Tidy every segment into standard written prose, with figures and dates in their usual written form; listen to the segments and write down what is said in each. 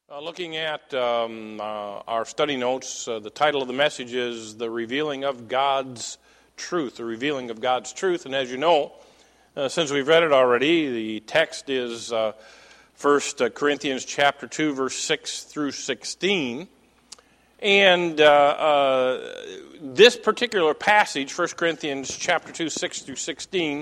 Looking at our study notes, the title of the message is The Revealing of God's Truth, The Revealing of God's Truth. And as you know, since we've read it already, the text is 1 Corinthians chapter 2, verse 6 through 16. And this particular passage, 1 Corinthians chapter 2, 6 through 16,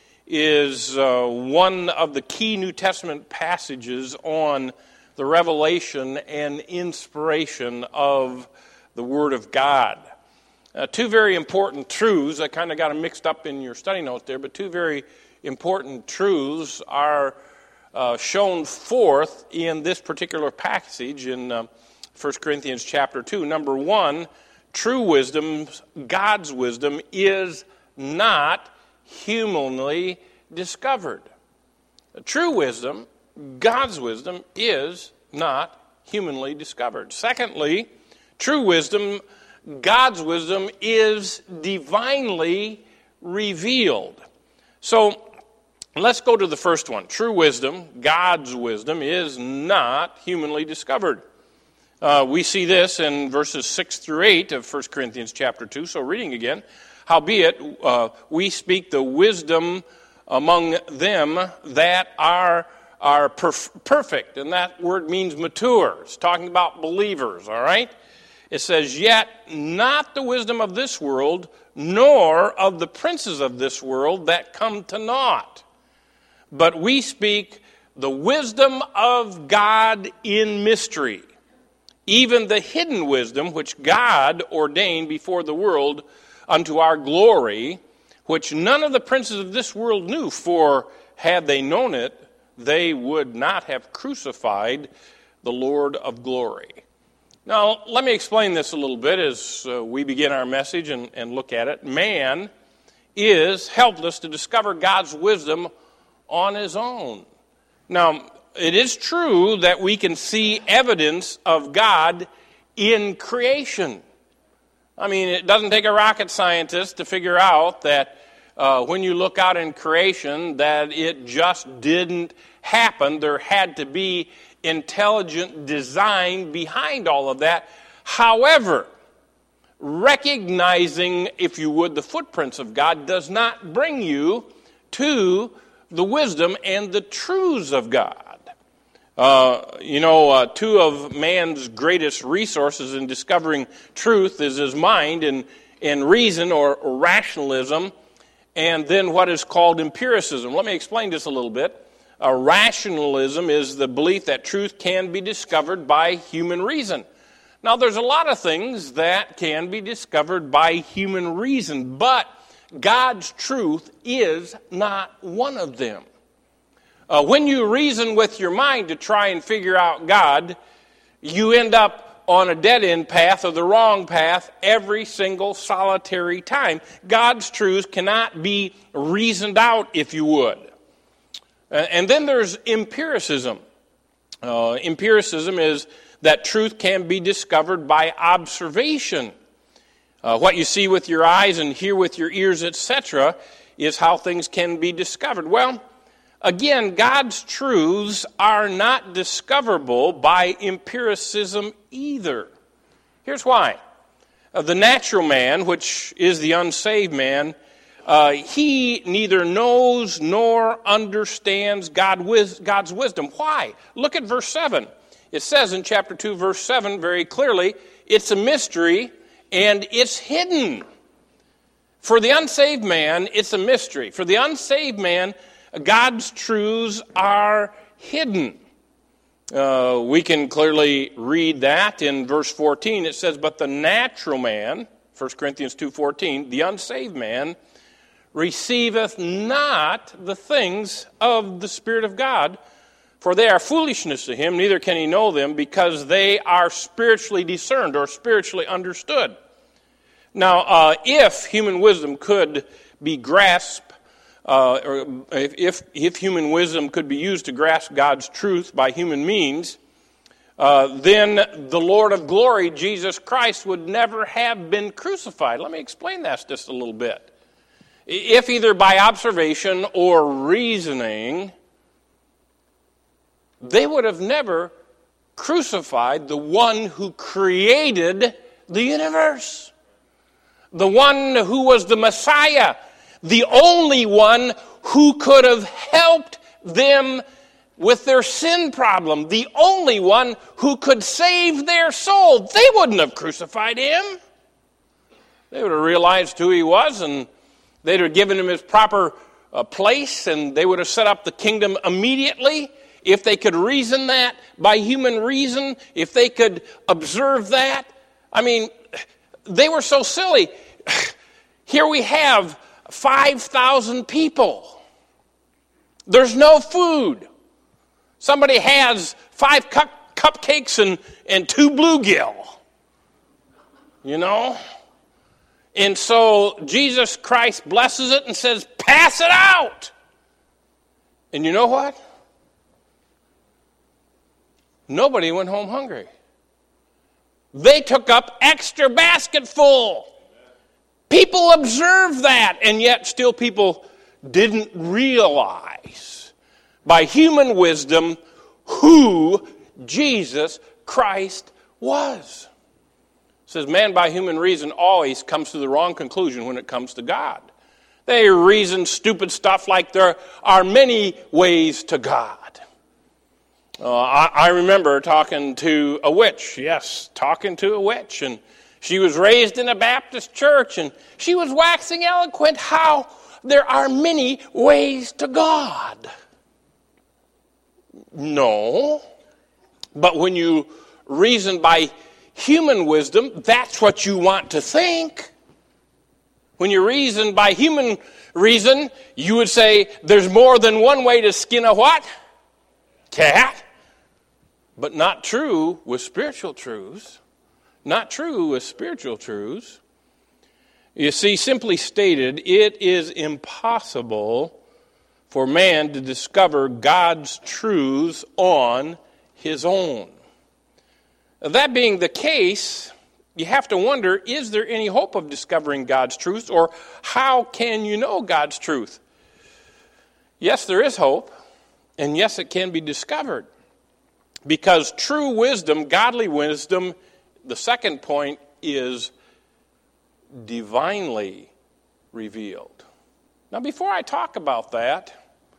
is one of the key New Testament passages on the revelation and inspiration of the Word of God. Two very important truths. I kind of got them mixed up in your study notes there, but two very important truths are shown forth in this particular passage in 1 Corinthians chapter 2. Number one, true wisdom, God's wisdom, is not humanly discovered. True wisdom, God's wisdom, is not humanly discovered. Secondly, true wisdom, God's wisdom, is divinely revealed. So let's go to the first one. True wisdom, God's wisdom, is not humanly discovered. We see this in verses 6 through 8 of 1 Corinthians chapter 2. So reading again, howbeit we speak the wisdom among them that are perfect, and that word means mature. It's talking about believers, all right? It says, yet not the wisdom of this world, nor of the princes of this world that come to naught. But we speak the wisdom of God in mystery, even the hidden wisdom which God ordained before the world unto our glory, which none of the princes of this world knew, for had they known it, they would not have crucified the Lord of glory. Now, let me explain this a little bit as we begin our message and look at it. Man is helpless to discover God's wisdom on his own. Now, it is true that we can see evidence of God in creation. I mean, it doesn't take a rocket scientist to figure out that when you look out in creation, that it just didn't happen. There had to be intelligent design behind all of that. However, recognizing, if you would, the footprints of God does not bring you to the wisdom and the truths of God. Two of man's greatest resources in discovering truth is his mind and reason or rationalism, and then what is called empiricism. Let me explain this a little bit. Rationalism is the belief that truth can be discovered by human reason. Now, there's a lot of things that can be discovered by human reason, but God's truth is not one of them. When you reason with your mind to try and figure out God, you end up on a dead-end path or the wrong path every single solitary time. God's truth cannot be reasoned out, if you would. And then there's empiricism. Empiricism is that truth can be discovered by observation. What you see with your eyes and hear with your ears, etc., is how things can be discovered. Well, again, God's truths are not discoverable by empiricism either. Here's why. The natural man, which is the unsaved man, he neither knows nor understands God's wisdom. Why? Look at verse 7. It says in chapter 2, verse 7 very clearly, it's a mystery and it's hidden. For the unsaved man, it's a mystery. For the unsaved man, God's truths are hidden. We can clearly read that in verse 14. It says, but the natural man, 1 Corinthians 2:14, the unsaved man, receiveth not the things of the Spirit of God, for they are foolishness to him, neither can he know them, because they are spiritually discerned or spiritually understood. Now, if human wisdom could be grasped, or if human wisdom could be used to grasp God's truth by human means, then the Lord of glory, Jesus Christ, would never have been crucified. Let me explain that just a little bit. If either by observation or reasoning, they would have never crucified the one who created the universe. The one who was the Messiah. The only one who could have helped them with their sin problem. The only one who could save their soul. They wouldn't have crucified him. They would have realized who he was, and they'd have given him his proper place, and they would have set up the kingdom immediately. If they could reason that by human reason, if they could observe that. I mean, they were so silly. Here we have 5,000 people. There's no food. Somebody has 5 cupcakes and 2 bluegill. You know? And so Jesus Christ blesses it and says, pass it out. And you know what? Nobody went home hungry. They took up extra basketful. People observed that, and yet still people didn't realize by human wisdom who Jesus Christ was. It says man by human reason always comes to the wrong conclusion when it comes to God. They reason stupid stuff like there are many ways to God. I remember talking to a witch. Yes, talking to a witch. And she was raised in a Baptist church. And she was waxing eloquent how there are many ways to God. No. But when you reason by human wisdom, that's what you want to think. When you reason by human reason, you would say there's more than one way to skin a what? Cat. But not true with spiritual truths. Not true with spiritual truths. You see, simply stated, it is impossible for man to discover God's truths on his own. That being the case, you have to wonder, is there any hope of discovering God's truth, or how can you know God's truth? Yes, there is hope, and yes, it can be discovered. Because true wisdom, godly wisdom, the second point is divinely revealed. Now, before I talk about that,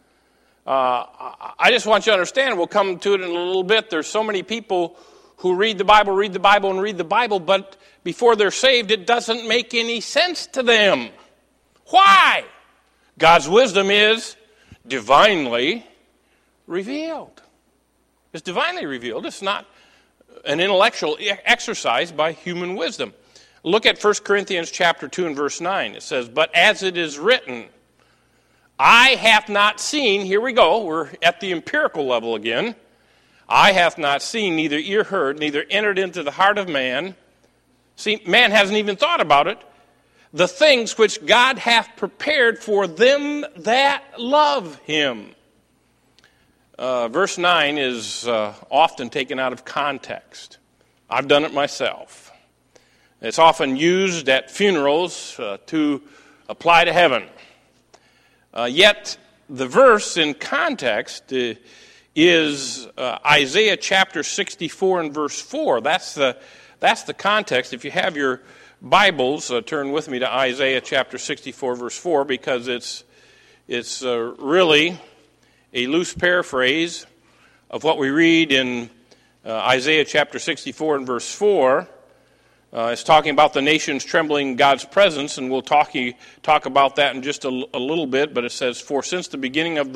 I just want you to understand, we'll come to it in a little bit, there's so many people who read the Bible, but before they're saved, it doesn't make any sense to them. Why? God's wisdom is divinely revealed. It's divinely revealed. It's not an intellectual exercise by human wisdom. Look at 1 Corinthians chapter 2 and verse 9. It says, but as it is written, I have not seen, here we go, we're at the empirical level again. I have not seen, neither ear heard, neither entered into the heart of man. See, man hasn't even thought about it. The things which God hath prepared for them that love him. Verse 9 is often taken out of context. I've done it myself. It's often used at funerals to apply to heaven. Yet the verse in context is Isaiah chapter 64 and verse 4. That's the context. If you have your Bibles, turn with me to Isaiah chapter 64 verse 4, because it's really a loose paraphrase of what we read in Isaiah chapter 64 and verse 4. It's talking about the nations trembling in God's presence, and we'll talk about that in just a little bit. But it says, "For since the beginning of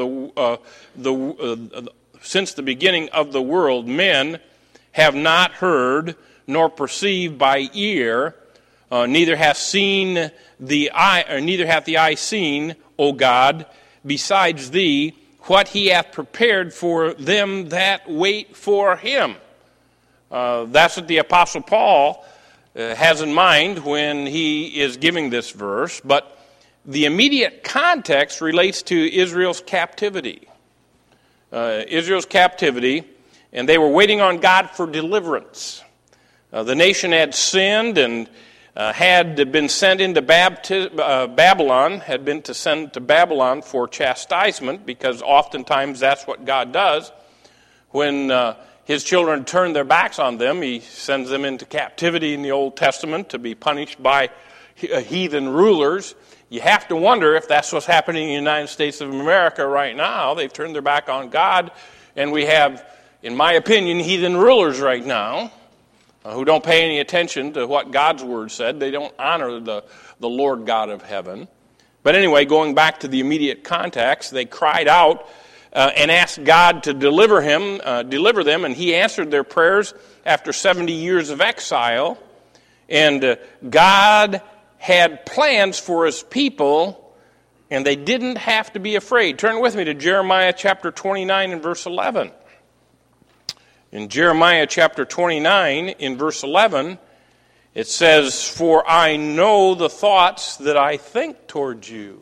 the world, men have not heard nor perceived by ear, neither hath the eye seen, O God, besides thee, what he hath prepared for them that wait for him." That's what the Apostle Paul has in mind when he is giving this verse. But the immediate context relates to Israel's captivity. Israel's captivity, and they were waiting on God for deliverance. The nation had sinned and had been sent into Babylon, had been sent to Babylon for chastisement, because oftentimes that's what God does when his children turn their backs on them. He sends them into captivity in the Old Testament to be punished by heathen rulers. You have to wonder if that's what's happening in the United States of America right now. They've turned their back on God, and we have, in my opinion, heathen rulers right now who don't pay any attention to what God's Word said. They don't honor the Lord God of heaven. But anyway, going back to the immediate context, they cried out and asked God to deliver them, and he answered their prayers after 70 years of exile. And God had plans for his people, and they didn't have to be afraid. Turn with me to Jeremiah chapter 29 and verse 11. In Jeremiah chapter 29, in verse 11, it says, "For I know the thoughts that I think towards you,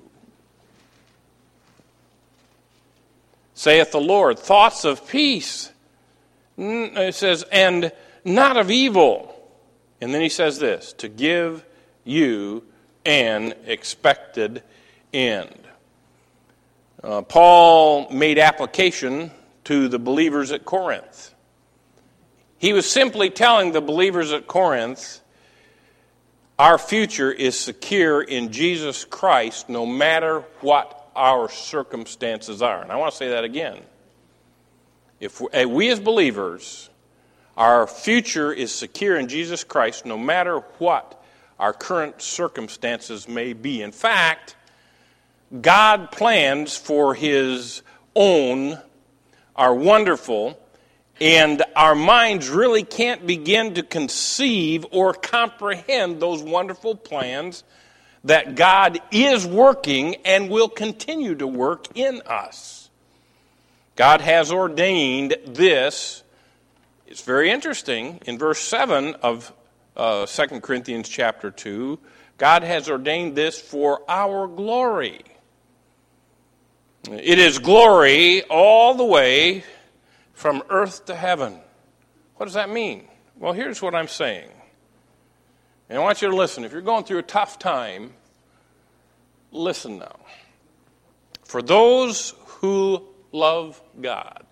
saith the Lord, thoughts of peace." It says, "and not of evil." And then he says this, "to give you an expected end." Paul made application to the believers at Corinth. He was simply telling the believers at Corinth, our future is secure in Jesus Christ no matter what our circumstances are. And I want to say that again. If we as believers, our future is secure in Jesus Christ no matter what our current circumstances may be. In fact, God plans for his own are wonderful, and our minds really can't begin to conceive or comprehend those wonderful plans that God is working and will continue to work in us. God has ordained this. It's very interesting. In verse 7 of 2 Corinthians chapter 2, God has ordained this for our glory. It is glory all the way from earth to heaven. What does that mean? Well, here's what I'm saying. And I want you to listen. If you're going through a tough time, listen now. For those who love God,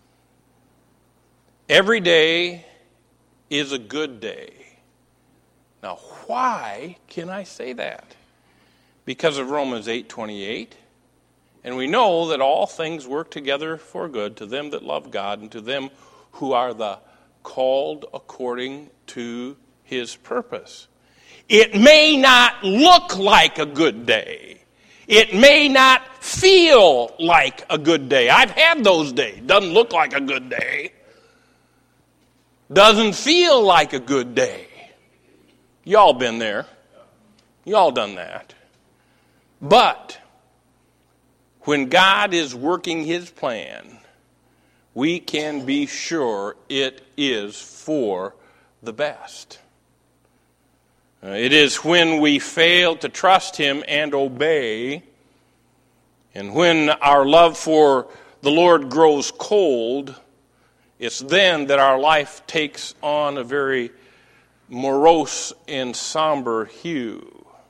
every day is a good day. Now, why can I say that? Because of Romans 8:28. And we know that all things work together for good to them that love God and to them who are the called according to his purpose. It may not look like a good day. It may not feel like a good day. I've had those days. Doesn't look like a good day. Doesn't feel like a good day. Y'all been there. Y'all done that. But when God is working his plan, we can be sure it is for the best. It is when we fail to trust him and obey, and when our love for the Lord grows cold, it's then that our life takes on a very morose and somber hue.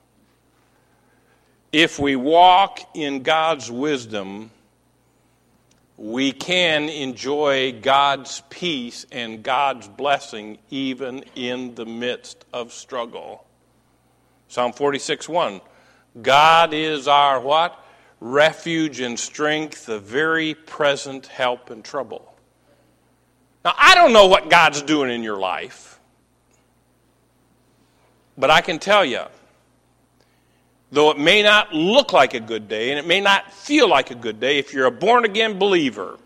If we walk in God's wisdom, we can enjoy God's peace and God's blessing even in the midst of struggle. Psalm 46:1, God is our what? Refuge and strength, the very present help in trouble. Now, I don't know what God's doing in your life, but I can tell you, though it may not look like a good day and it may not feel like a good day, if you're a born-again believer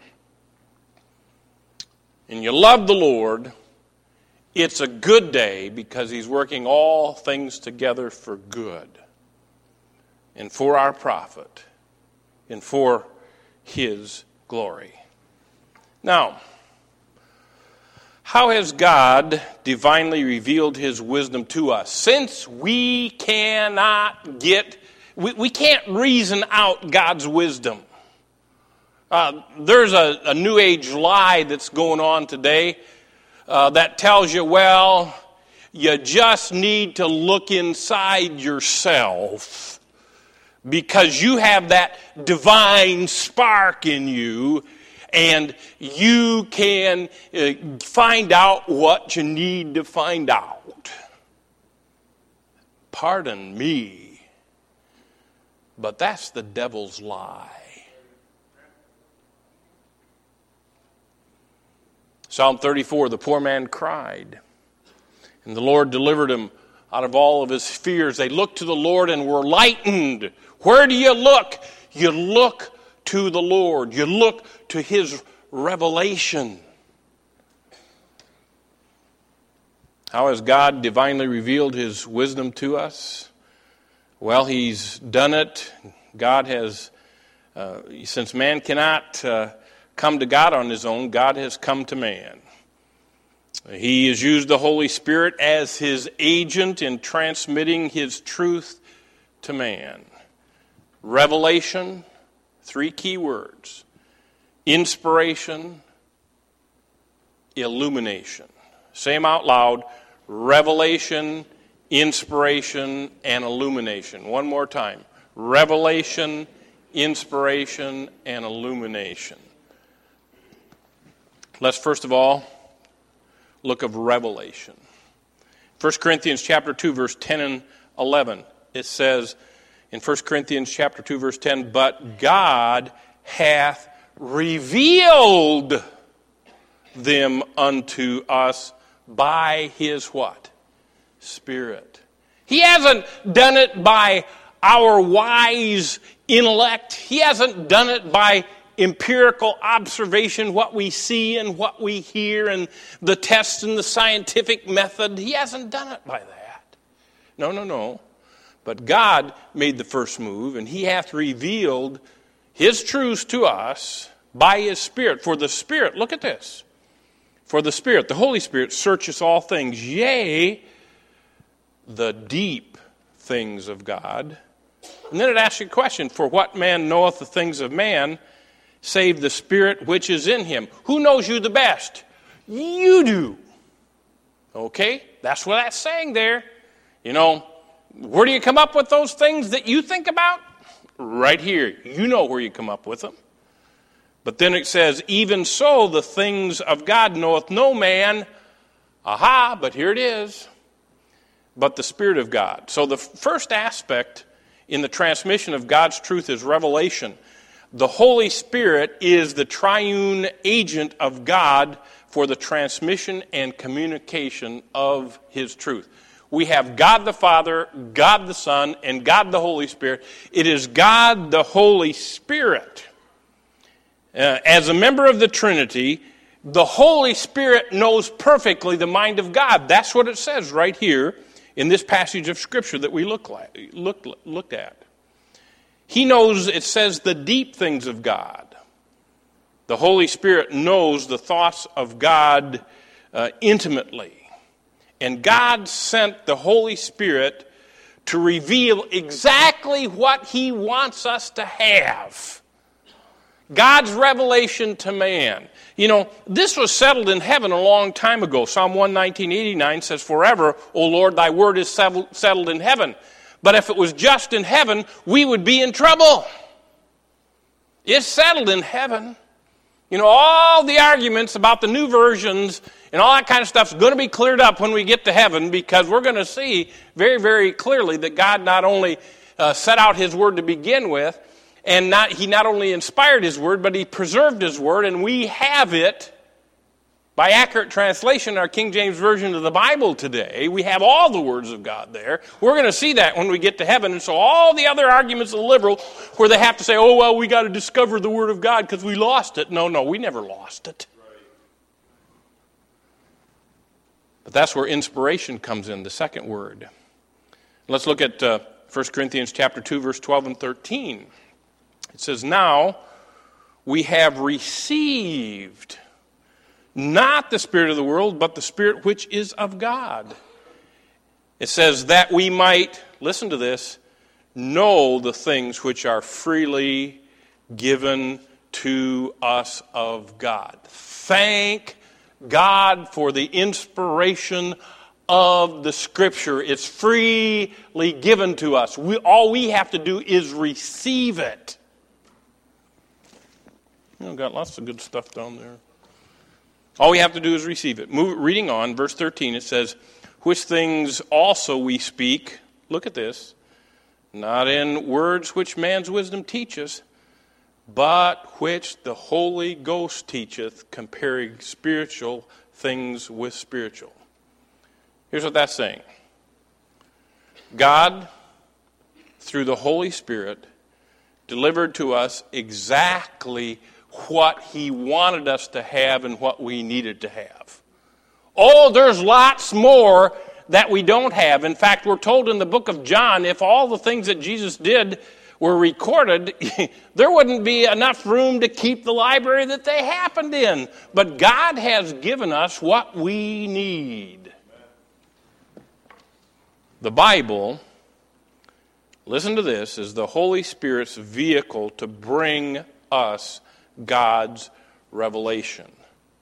and you love the Lord, it's a good day because he's working all things together for good and for our profit and for his glory. Now, how has God divinely revealed his wisdom to us? Since we cannot we can't reason out God's wisdom. There's a New Age lie that's going on today that tells you, well, you just need to look inside yourself because you have that divine spark in you, and you can find out what you need to find out. Pardon me, but that's the devil's lie. Psalm 34, the poor man cried, and the Lord delivered him out of all of his fears. They looked to the Lord and were lightened. Where do you look? You look to the Lord. You look to His revelation. How has God divinely revealed His wisdom to us? Well, He's done it. God has, since man cannot come to God on his own, God has come to man. He has used the Holy Spirit as His agent in transmitting His truth to man. Revelation, 3 key words: inspiration, illumination. Say them out loud: revelation, inspiration, and illumination. One more time: revelation, inspiration, and illumination. Let's first of all look of revelation. 1 Corinthians chapter 2, verse 10 and 11. It says in 1 Corinthians chapter 2, verse 10, "But God hath revealed them unto us by His" what? Spirit. He hasn't done it by our wise intellect. He hasn't done it by empirical observation, what we see and what we hear, and the tests and the scientific method. He hasn't done it by that. No. But God made the first move, and He hath revealed His truths to us by His Spirit. For the Spirit, look at this. For the Spirit, the Holy Spirit, searcheth all things, yea, the deep things of God. And then it asks you a question: for what man knoweth the things of man, save the Spirit which is in him? Who knows you the best? You do. Okay? That's what that's saying there. You know, where do you come up with those things that you think about? Right here. You know where you come up with them. But then it says, even so the things of God knoweth no man. Aha, but here it is. But the Spirit of God. So the first aspect in the transmission of God's truth is revelation. The Holy Spirit is the triune agent of God for the transmission and communication of His truth. We have God the Father, God the Son, and God the Holy Spirit. It is God the Holy Spirit. As a member of the Trinity, the Holy Spirit knows perfectly the mind of God. That's what it says right here in this passage of Scripture that we looked at. He knows, it says, the deep things of God. The Holy Spirit knows the thoughts of God intimately. And God sent the Holy Spirit to reveal exactly what He wants us to have. God's revelation to man. You know, this was settled in heaven a long time ago. Psalm 119:89 says, "Forever, O Lord, thy word is settled in heaven." But if it was just in heaven, we would be in trouble. It's settled in heaven. You know, all the arguments about the new versions and all that kind of stuff is going to be cleared up when we get to heaven, because we're going to see very, very clearly that God not only set out His word to begin with, and He not only inspired His word, but He preserved His word, and we have it by accurate translation, our King James Version of the Bible today. We have all the words of God there. We're going to see that when we get to heaven. And so all the other arguments of the liberal, where they have to say, oh, well, we got to discover the Word of God because we lost it. No, we never lost it. But that's where inspiration comes in, the second word. Let's look at 1 Corinthians chapter 2, verse 12 and 13. It says, now we have received not the spirit of the world, but the Spirit which is of God. It says that we might, listen to this, know the things which are freely given to us of God. Thank God for the inspiration of the Scripture. It's freely given to us. All we have to do is receive it. Got lots of good stuff down there. All we have to do is receive it. Reading on, verse 13, it says, which things also we speak, look at this, not in words which man's wisdom teacheth, but which the Holy Ghost teacheth, comparing spiritual things with spiritual. Here's what that's saying. God, through the Holy Spirit, delivered to us exactly what He wanted us to have and what we needed to have. Oh, there's lots more that we don't have. In fact, we're told in the book of John, if all the things that Jesus did were recorded, there wouldn't be enough room to keep the library that they happened in. But God has given us what we need. The Bible, listen to this, is the Holy Spirit's vehicle to bring us God's revelation.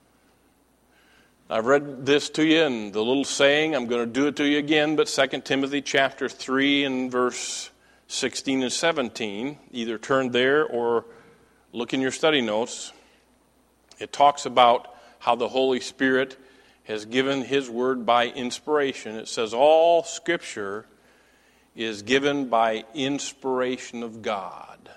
I've read this to you in the little saying. I'm going to do it to you again, but 2 Timothy chapter 3 and verse 16 and 17, either turn there or look in your study notes. It talks about how the Holy Spirit has given His word by inspiration. It says all Scripture is given by inspiration of God.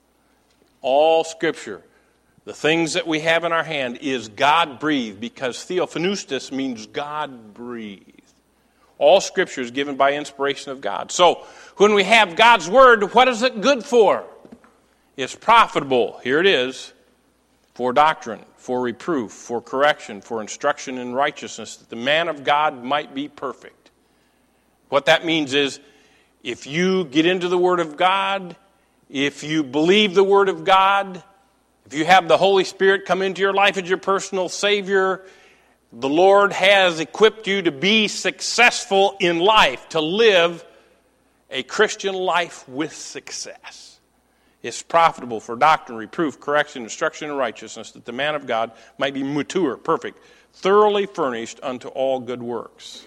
All Scripture, the things that we have in our hand, is God-breathed, because theopneustos means God-breathed. All Scripture is given by inspiration of God. So, when we have God's Word, what is it good for? It's profitable. Here it is. For doctrine, for reproof, for correction, for instruction in righteousness, that the man of God might be perfect. What that means is, if you get into the Word of God, if you believe the Word of God, if you have the Holy Spirit come into your life as your personal Savior, the Lord has equipped you to be successful in life, to live a Christian life with success. It's profitable for doctrine, reproof, correction, instruction in righteousness, that the man of God might be mature, perfect, thoroughly furnished unto all good works.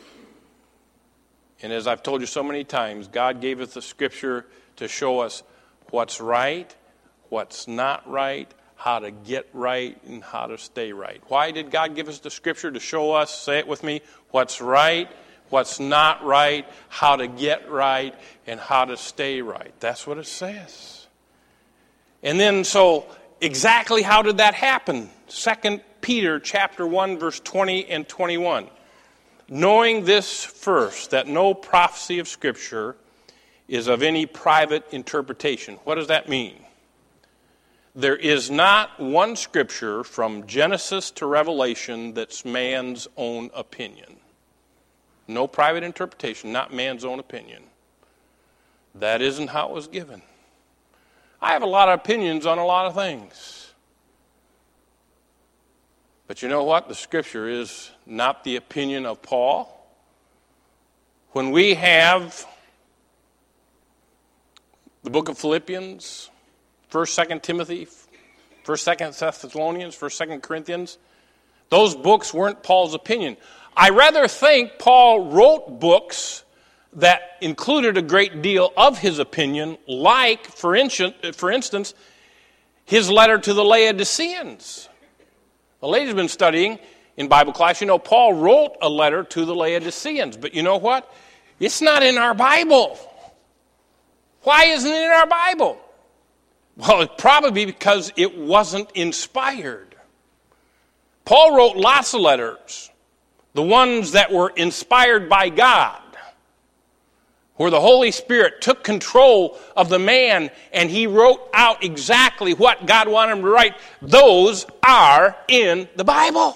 And as I've told you so many times, God gave us the Scripture to show us what's right, what's not right, how to get right, and how to stay right. Why did God give us the Scripture? To show us, say it with me, what's right, what's not right, how to get right, and how to stay right. That's what it says. And then, so, exactly how did that happen? 2 Peter chapter 1, verse 20 and 21. Knowing this first, that no prophecy of Scripture is of any private interpretation. What does that mean? There is not one Scripture from Genesis to Revelation that's man's own opinion. No private interpretation, not man's own opinion. That isn't how it was given. I have a lot of opinions on a lot of things. But you know what? The Scripture is not the opinion of Paul. When we have the book of Philippians, 1st, 2nd Timothy, 1st, 2nd Thessalonians, 1st, 2nd Corinthians, those books weren't Paul's opinion. I rather think Paul wrote books that included a great deal of his opinion, like, for instance, his letter to the Laodiceans. The lady's been studying in Bible class. You know, Paul wrote a letter to the Laodiceans, but you know what? It's not in our Bible. Why isn't it in our Bible? Well, it's probably because it wasn't inspired. Paul wrote lots of letters, the ones that were inspired by God, where the Holy Spirit took control of the man and he wrote out exactly what God wanted him to write. Those are in the Bible.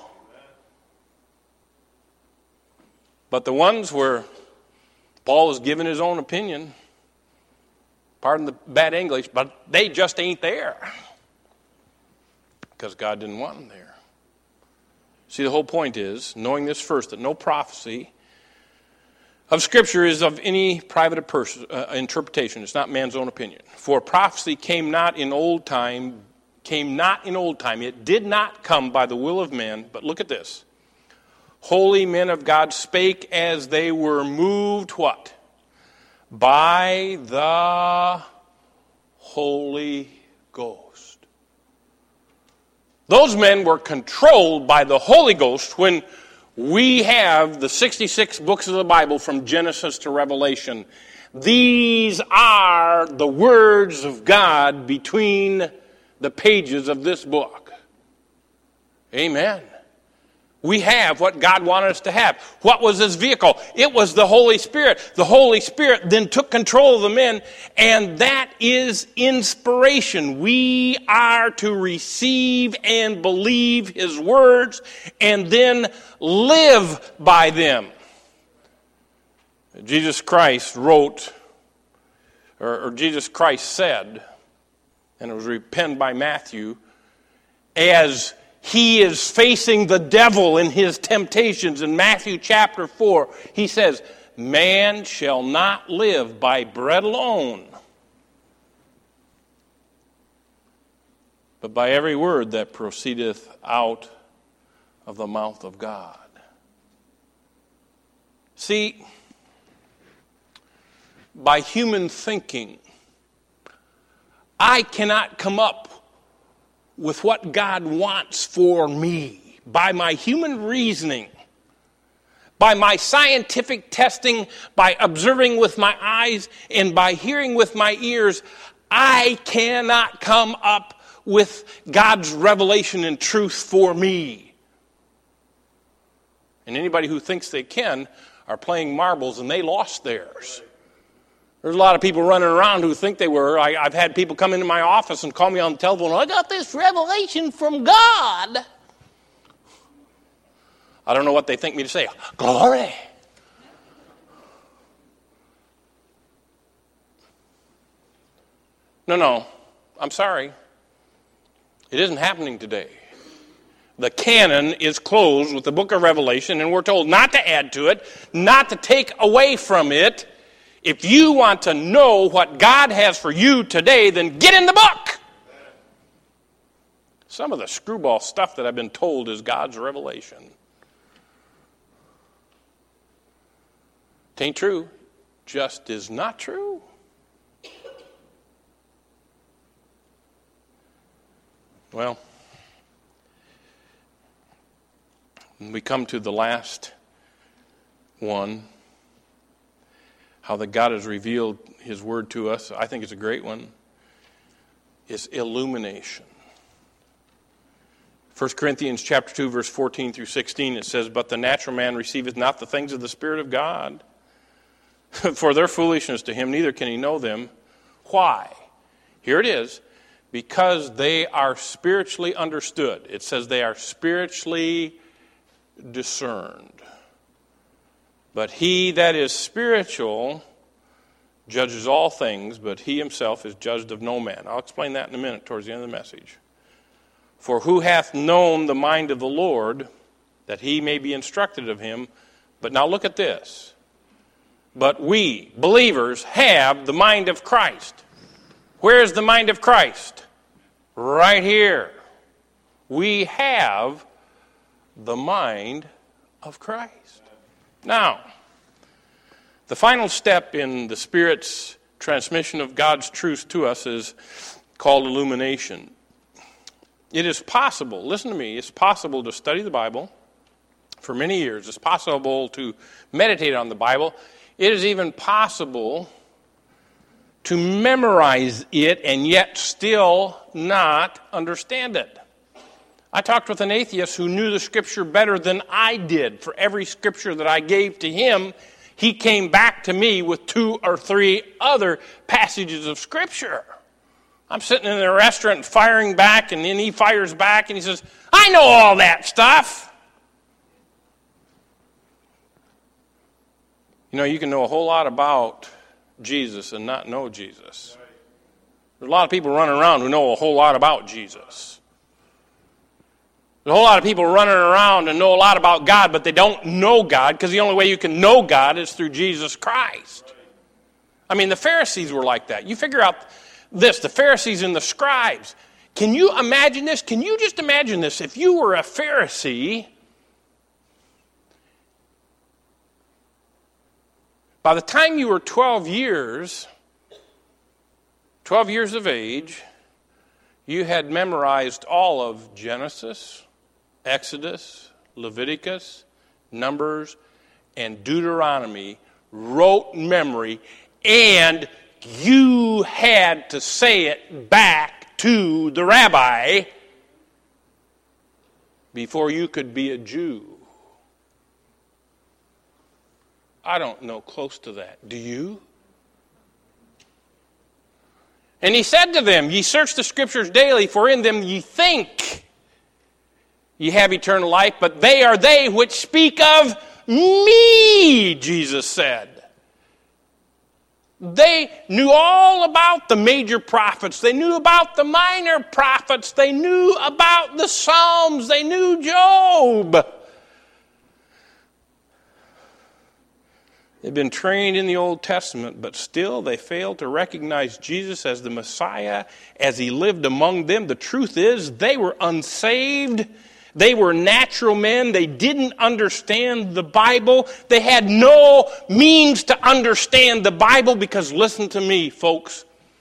But the ones where Paul was given his own opinion, pardon the bad English, but they just ain't there because God didn't want them there. See, the whole point is, knowing this first, that no prophecy of Scripture is of any private interpretation. It's not man's own opinion. For prophecy came not in old time. It did not come by the will of men. But look at this. Holy men of God spake as they were moved, what? By the Holy Ghost. Those men were controlled by the Holy Ghost when we have the 66 books of the Bible from Genesis to Revelation. These are the words of God between the pages of this book. Amen. We have what God wanted us to have. What was his vehicle? It was the Holy Spirit. The Holy Spirit then took control of the men, and that is inspiration. We are to receive and believe his words and then live by them. Jesus Christ wrote, or Jesus Christ said, and it was penned by Matthew, as he is facing the devil in his temptations in Matthew chapter 4. He says, man shall not live by bread alone, but by every word that proceedeth out of the mouth of God. See, by human thinking, I cannot come up with what God wants for me. By my human reasoning, by my scientific testing, by observing with my eyes, and by hearing with my ears, I cannot come up with God's revelation and truth for me. And anybody who thinks they can are playing marbles, and they lost theirs. There's a lot of people running around who think they were. I've had people come into my office and call me on the telephone, I got this revelation from God. I don't know what they think me to say. Glory. No, I'm sorry. It isn't happening today. The canon is closed with the book of Revelation, and we're told not to add to it, not to take away from it. If you want to know what God has for you today, then get in the book. Some of the screwball stuff that I've been told is God's revelation. It ain't true. Just is not true. Well, we come to the last one. How that God has revealed his word to us. I think it's a great one. It's illumination. 1 Corinthians chapter 2, verse 14 through 16, it says, but the natural man receiveth not the things of the Spirit of God, for their foolishness to him, neither can he know them. Why? Here it is. Because they are spiritually understood. It says they are spiritually discerned. But he that is spiritual judges all things, but he himself is judged of no man. I'll explain that in a minute towards the end of the message. For who hath known the mind of the Lord, that he may be instructed of him? But now look at this. But we, believers, have the mind of Christ. Where's the mind of Christ? Right here. We have the mind of Christ. Now, the final step in the Spirit's transmission of God's truth to us is called illumination. It is possible, listen to me, it's possible to study the Bible for many years. It's possible to meditate on the Bible. It is even possible to memorize it and yet still not understand it. I talked with an atheist who knew the Scripture better than I did. For every Scripture that I gave to him, he came back to me with 2 or 3 other passages of Scripture. I'm sitting in a restaurant firing back, and then he fires back, and he says, I know all that stuff. You know, you can know a whole lot about Jesus and not know Jesus. There's a lot of people running around who know a whole lot about Jesus. There's a whole lot of people running around and know a lot about God, but they don't know God, because the only way you can know God is through Jesus Christ. I mean, the Pharisees were like that. You figure out this, the Pharisees and the scribes. Can you imagine this? Can you just imagine this? If you were a Pharisee, by the time you were 12 years of age, You had memorized all of Genesis, Exodus, Leviticus, Numbers, and Deuteronomy, rote memory, and you had to say it back to the rabbi before you could be a Jew. I don't know close to that. Do you? And he said to them, ye search the Scriptures daily, for in them ye think ye have eternal life, but they are they which speak of me, Jesus said. They knew all about the major prophets. They knew about the minor prophets. They knew about the Psalms. They knew Job. They've been trained in the Old Testament, but still they failed to recognize Jesus as the Messiah as he lived among them. The truth is, they were unsaved. They were natural men. They didn't understand the Bible. They had no means to understand the Bible because, listen to me, folks,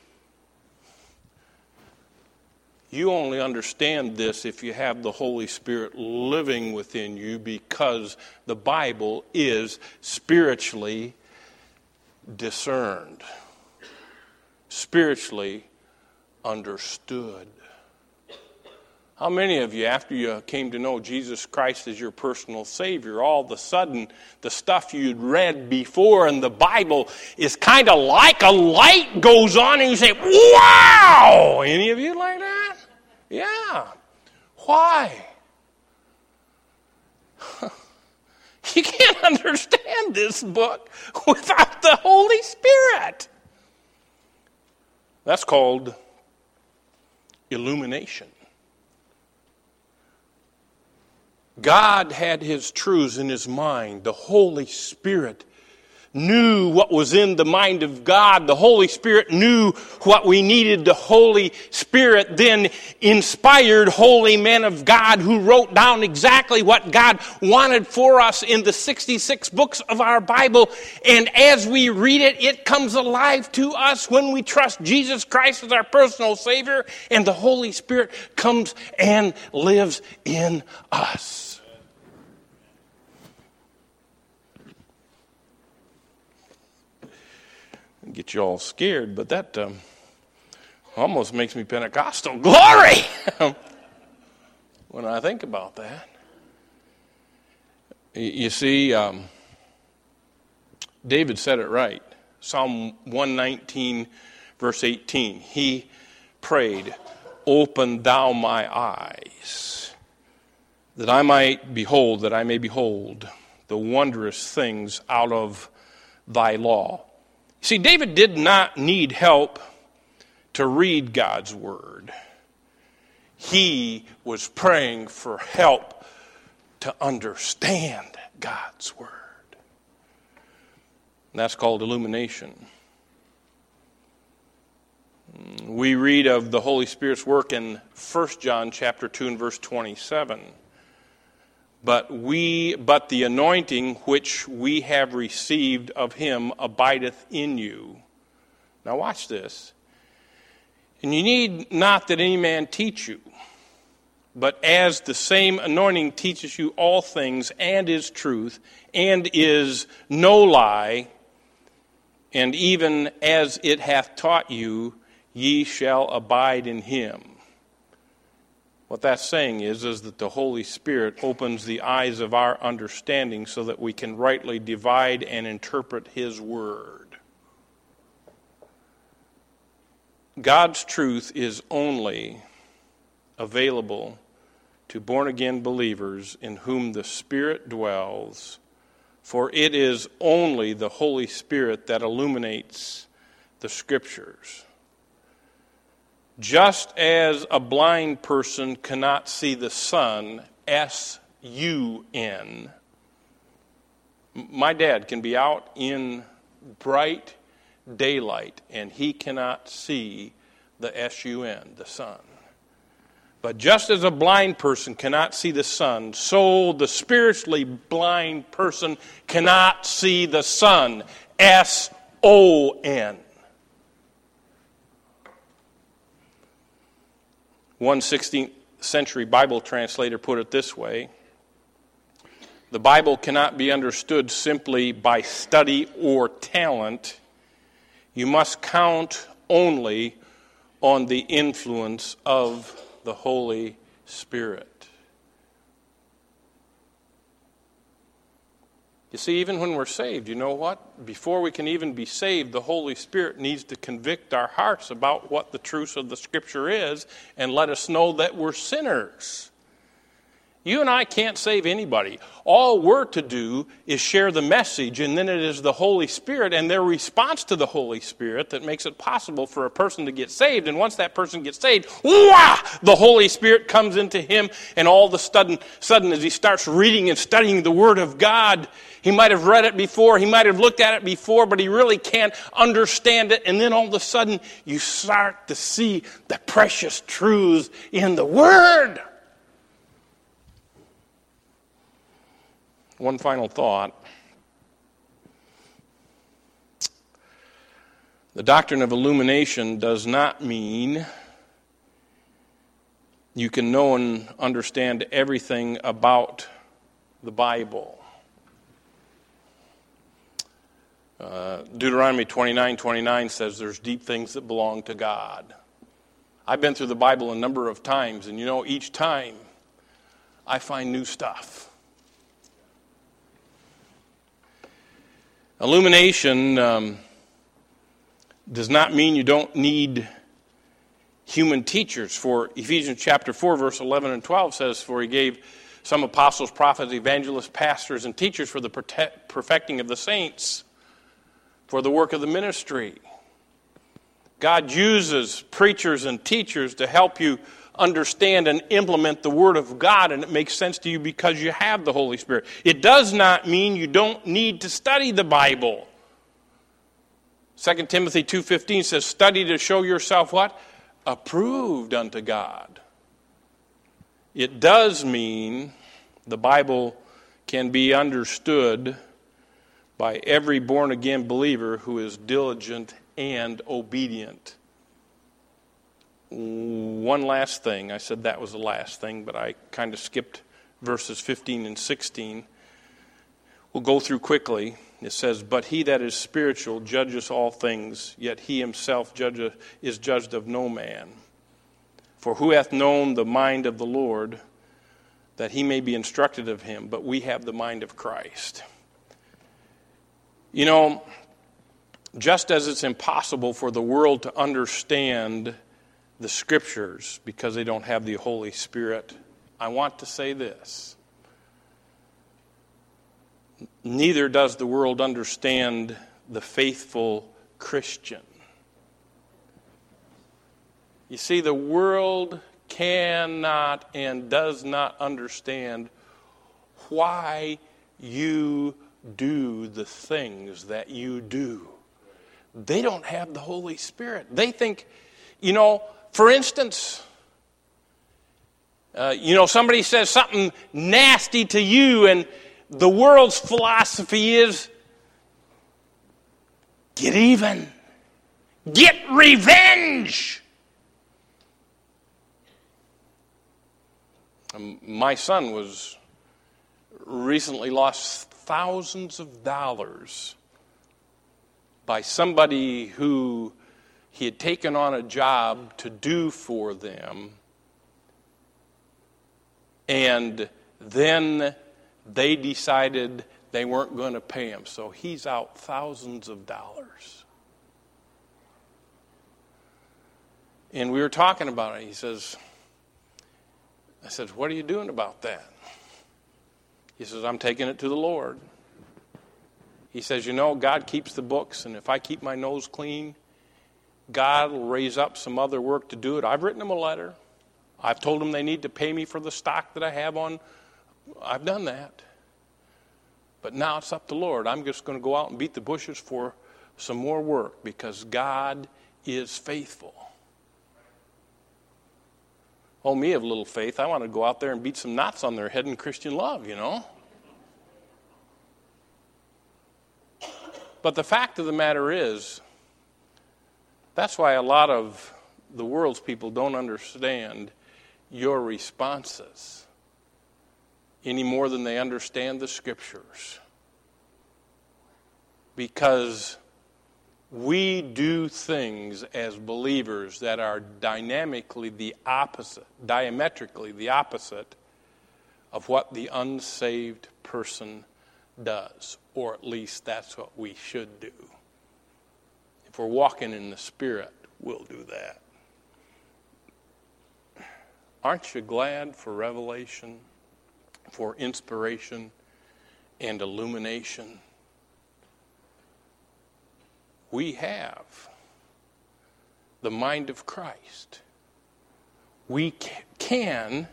you only understand this if you have the Holy Spirit living within you, because the Bible is spiritually discerned, spiritually understood. How many of you, after you came to know Jesus Christ as your personal Savior, all of a sudden the stuff you'd read before in the Bible is kind of like a light goes on and you say, wow! Any of you like that? Yeah. Why? You can't understand this book without the Holy Spirit. That's called illumination. God had his truths in his mind. The Holy Spirit knew what was in the mind of God. The Holy Spirit knew what we needed. The Holy Spirit then inspired holy men of God who wrote down exactly what God wanted for us in the 66 books of our Bible. And as we read it, it comes alive to us when we trust Jesus Christ as our personal Savior, and the Holy Spirit comes and lives in us. Get you all scared, but that almost makes me Pentecostal. Glory! When I think about that. You see, David said it right. Psalm 119, verse 18. He prayed, open thou my eyes, that I may behold the wondrous things out of thy law. See, David did not need help to read God's word. He was praying for help to understand God's word. And that's called illumination. We read of the Holy Spirit's work in 1 John chapter 2 and verse 27. But the anointing which we have received of him abideth in you. Now watch this. And you need not that any man teach you, but as the same anointing teaches you all things, and is truth, and is no lie, and even as it hath taught you, ye shall abide in him. What that's saying is that the Holy Spirit opens the eyes of our understanding so that we can rightly divide and interpret his word. God's truth is only available to born-again believers in whom the Spirit dwells, for it is only the Holy Spirit that illuminates the Scriptures. Just as a blind person cannot see the sun, S-U-N, my dad can be out in bright daylight and he cannot see the S-U-N, the sun. But just as a blind person cannot see the sun, so the spiritually blind person cannot see the sun, S-O-N. One 16th century Bible translator put it this way: the Bible cannot be understood simply by study or talent. You must count only on the influence of the Holy Spirit. You see, even when we're saved, you know what? Before we can even be saved, the Holy Spirit needs to convict our hearts about what the truth of the Scripture is and let us know that we're sinners. You and I can't save anybody. All we're to do is share the message, and then it is the Holy Spirit and their response to the Holy Spirit that makes it possible for a person to get saved. And once that person gets saved, wah! The Holy Spirit comes into him, and all of a sudden, as he starts reading and studying the Word of God, he might have read it before, he might have looked at it before, but he really can't understand it. And then all of a sudden, you start to see the precious truths in the Word. One final thought. The doctrine of illumination does not mean you can know and understand everything about the Bible. Deuteronomy 29:29 says there's deep things that belong to God. I've been through the Bible a number of times, and you know, each time I find new stuff. Illumination does not mean you don't need human teachers. For Ephesians chapter 4, verse 11 and 12 says, "For he gave some apostles, prophets, evangelists, pastors, and teachers for the perfecting of the saints, for the work of the ministry." God uses preachers and teachers to help you understand and implement the Word of God, and it makes sense to you because you have the Holy Spirit. It does not mean you don't need to study the Bible. 2 Timothy 2:15 says, "Study to show yourself" what? Approved unto God. It does mean the Bible can be understood by every born-again believer who is diligent and obedient. One last thing. I said that was the last thing, but I kind of skipped verses 15 and 16. We'll go through quickly. It says, "But he that is spiritual judges all things, yet he himself is judged of no man. For who hath known the mind of the Lord, that he may be instructed of him? But we have the mind of Christ." You know, just as it's impossible for the world to understand the Scriptures because they don't have the Holy Spirit, I want to say this: neither does the world understand the faithful Christian. You see, the world cannot and does not understand why you do the things that you do. They don't have the Holy Spirit. They think, for instance, somebody says something nasty to you, and the world's philosophy is, get even. Get revenge. My son was recently lost thousands of dollars by somebody who he had taken on a job to do for them, and then they decided they weren't going to pay him, so he's out thousands of dollars. And we were talking about it. I said, "What are you doing about that?" He says, "I'm taking it to the Lord." He says, God keeps the books, and if I keep my nose clean, God will raise up some other work to do it. I've written them a letter. I've told them they need to pay me for the stock that I have on. I've done that. But now it's up to the Lord. I'm just going to go out and beat the bushes for some more work because God is faithful. Oh, me of little faith. I want to go out there and beat some knots on their head in Christian love, But the fact of the matter is, that's why a lot of the world's people don't understand your responses any more than they understand the Scriptures. Because we do things as believers that are diametrically the opposite of what the unsaved person does, or at least that's what we should do. If we're walking in the Spirit, we'll do that. Aren't you glad for revelation, for inspiration and illumination? We have the mind of Christ. We can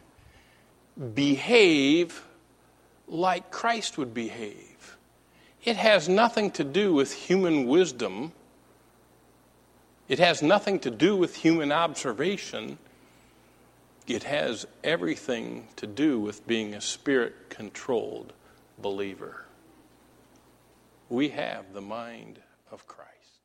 behave like Christ would behave. It has nothing to do with human wisdom. It has nothing to do with human observation. It has everything to do with being a Spirit-controlled believer. We have the mind of Christ.